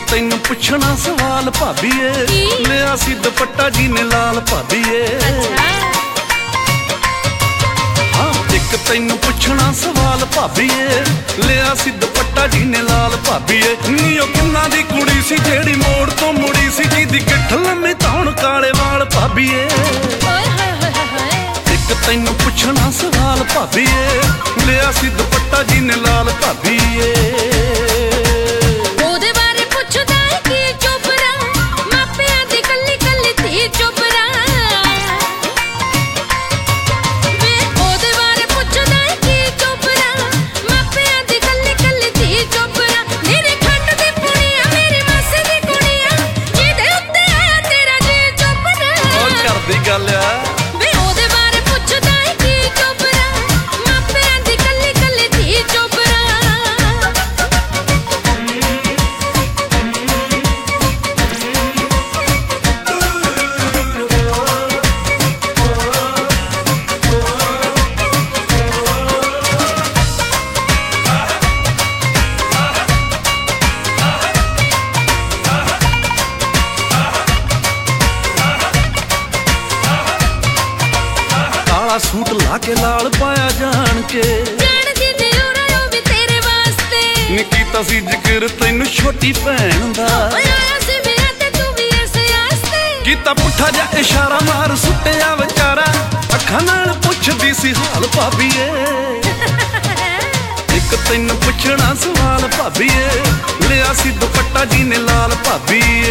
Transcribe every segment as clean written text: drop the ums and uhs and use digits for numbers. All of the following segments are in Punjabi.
ਤੈਨੂੰ ਪੁੱਛਣਾ ਸਵਾਲ ਭਾਬੀਏ, ਲਿਆ ਸੀ ਦੁਪੱਟਾ ਜੀ ਨੇ ਲਾਲ ਭਾਬੀਏ। ਹਾਂ ਇੱਕ ਤੈਨੂੰ ਪੁੱਛਣਾ ਸਵਾਲ ਭਾਬੀਏ, ਲਿਆ ਸੀ ਦੁਪੱਟਾ ਜੀ ਨੇ ਲਾਲ ਭਾਬੀਏ। ਨੀ ਉਹ ਕਿੰਨਾ ਦੀ ਕੁੜੀ ਸੀ ਜਿਹੜੀ ਮੋੜ ਤੋਂ ਮੁੜੀ ਸੀ, ਜਿਹਦੀ ਗਿੱਠ ਲੰਮੀ ਧੌਣ ਕਾਲੇ ਵਾਲ ਭਾਬੀਏ। ਇੱਕ ਤੈਨੂੰ ਪੁੱਛਣਾ ਸਵਾਲ ਭਾਬੀਏ, ਲਿਆ ਸੀ ਦੁਪੱਟਾ ਜੀ ਨੇ ਲਾਲ ਭਾਬੀਏ। ਗੱਲ ਆ ਵੇ ਉਹਦੇ ਬਾਰੇ ਪੁੱਛਦਾ ਏ ਕੀ ਚੋਬਰਾ, ਮਾਪਿਆਂ ਦੀ ਕੱਲੀ ਕੱਲੀ ਧੀ ਚੋਬਰਾ। ਸੂਟ ਲਾ ਕੇ ਲਾਲ ਪਾਇਆ ਜਾਣ ਕੇ, ਜਾਣਦੀ ਤੇ ਉਹ ਵੀ ਤੇਰੇ ਵਾਸਤੇ। ਨੀ ਕੀਤਾ ਸੀ ਜ਼ਿਕਰ ਤੈਨੂੰ ਛੋਟੀ ਭੈਣ ਦਾ, ਆਇਆ ਸੀ ਵਿਆਹ ਤੇ ਤੂੰ ਵੀ ਐਸੇ ਆਸਤੇ। ਕੀਤਾ ਪੁੱਠਾ ਜਿਹਾ ਇਸ਼ਾਰਾ ਮਾਰ ਸੁੱਟਿਆ ਵਿਚਾਰਾ, ਅੱਖਾਂ ਨਾਲ ਪੁੱਛਦੀ ਸੀ ਹਾਲ ਭਾਬੀਏ। ਇੱਕ ਤੈਨੂੰ ਪੁੱਛਣਾ ਸਵਾਲ ਭਾਬੀਏ, ਲਿਆ ਸੀ ਦੁਪੱਟਾ ਜੀ ਨੇ ਲਾਲ ਭਾਬੀਏ।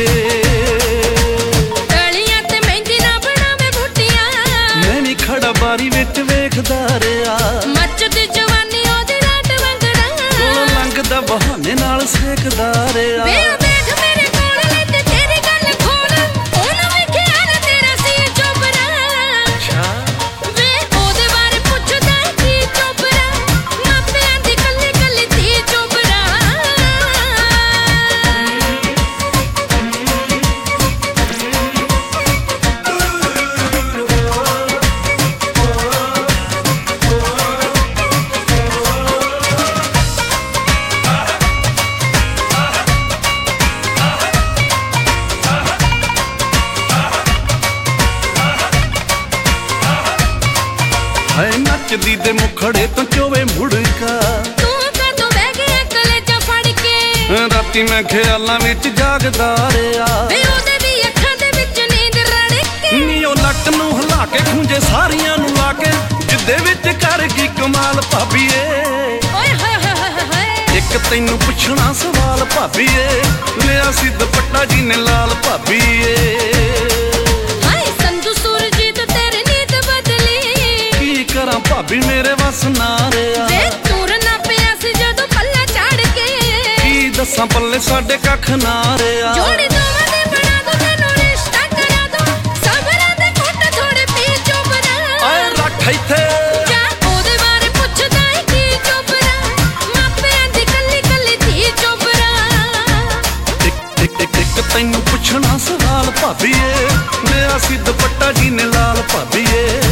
ਬਾਰੀ ਵਿੱਚ ਵੇਖਦਾ ਰਿਹਾ, ਮੱਚਦੀ ਜਵਾਨੀ ਉਹਦੀ ਰਾਤ ਵਾਂਗਰਾ, ਕੋਲੋਂ ਲੰਘਦਾ ਬਹਾਨੇ ਨਾਲ ਸੇਕਦਾ ਰਿਹਾ। ਵੇ ਦੇਖ ਮੇਰੇ ਕੋਲ ਲੈ ਤੇ ਤੇਰੀ ਗੱਲ ਖੋਲ, ਉਹਨੂੰ ਵੇਖਿਆ ਨਾ ਤੇਰਾ ਸੀ ਚੋਬਰਾ। ਵੇ ਉਹਦੇ ਬਾਰੇ ਪੁੱਛਦਾ ਕੀ ਚੋਬਰਾ, ਮਾਪਿਆਂ ਦੀ ਕੱਲੀ ਕੱਲੀ ਧੀ ਚੋਬਰਾ। ਹਾਏ ਨੱਚਦੀ ਦੇ ਮੁਖੜੇ ਤੋਂ ਚੋਵੇ ਮੁੜਕਾ, ਤੂੰ ਕਦੋਂ ਬਹਿ ਗਿਆ ਕਲੇਜਾ ਫੜ ਕੇ, ਰਾਤੀ ਮੈਂ ਖਿਆਲਾਂ ਵਿੱਚ ਜਾਗਦਾ ਰਿਹਾ। ਵੇ ਉਹਦੇ ਵੀ ਅੱਖਾਂ ਦੇ ਵਿੱਚ ਨੀਂਦ ਰੜ ਕੇ, ਨੀ ਉਹ ਲੱਕ ਨੂੰ ਹਿਲਾ ਕੇ ਖੂੰਜੇ ਸਾਰੀਆਂ ਨੂੰ ਲਾ ਕੇ, ਜਿੱਦੇ ਵਿੱਚ ਕਰ ਗਈ ਕਮਾਲ ਭਾਬੀਏ। ਓਏ ਹੋਏ ਹੋਏ ਹੋਏ ਇੱਕ ਤੈਨੂੰ ਪੁੱਛਣਾ ਸਵਾਲ ਭਾਬੀਏ, ਲਿਆ ਸੀ ਦੁਪੱਟਾ ਜੀ ਨੇ ਲਾਲ ਭਾਬੀਏ। ਭਾਬੀ ਮੇਰੇ ਵਸ ਨਾ ਰਿਹਾ, ਵੇ ਤੁਰਨਾ ਪਿਆ ਸੀ ਜਦੋਂ ਪੱਲਾ ਝਾੜ ਕੇ, ਕੀ ਦੱਸਾਂ ਪੱਲੇ ਸਾਡੇ ਕੱਖ ਨਾ ਰਿਹਾ। ਜੋੜੀ ਦੋਵਾਂ ਦੇ ਬਣਾ ਦੋ ਤੈਨੂੰ ਰਿਸ਼ਤਾ ਕਰਾ ਦੋ, ਸਬਰਾਂ ਦੇ ਘੁੱਟ ਥੋੜੇ ਪੀ ਚੋਬਰਾ। ਆਏ ਰੱਖ ਇੱਥੇ ਜਾ ਉਹਦੇ ਬਾਰੇ ਪੁੱਛਦਾ ਏ ਕੀ ਚੋਬਰਾ, ਮਾਪਿਆਂ ਦੀ ਕੱਲੀ ਕੱਲੀ ਧੀ ਚੋਬਰਾ। ਇੱਕ ਤੈਨੂੰ ਪੁੱਛਣਾ ਸਵਾਲ ਭਾਬੀਏ, ਲਿਆ ਸੀ ਦੁਪੱਟਾ ਜੀ ਨੇ ਲਾਲ ਭਾਬੀਏ।